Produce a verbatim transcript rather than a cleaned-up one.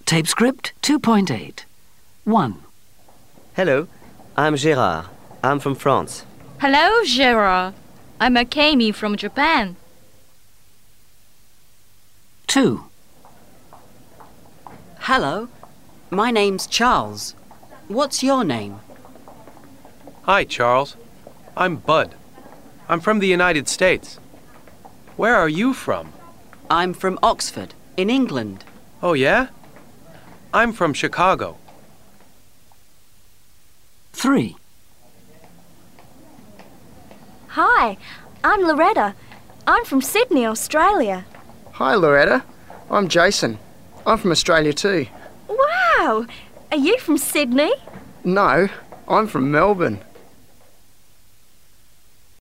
Tape script two point eight. one. Hello, I'm Gérard. I'm from France. Hello, Gérard. I'm Akemi from Japan. two. Hello, my name's Charles. What's your name? Hi, Charles. I'm Bud. I'm from the United States. Where are you from? I'm from Oxford, in England. Oh, yeah? I'm from Chicago. three. Hi, I'm Loretta. I'm from Sydney, Australia. Hi, Loretta. I'm Jason. I'm from Australia too. Wow! Are you from Sydney? No, I'm from Melbourne.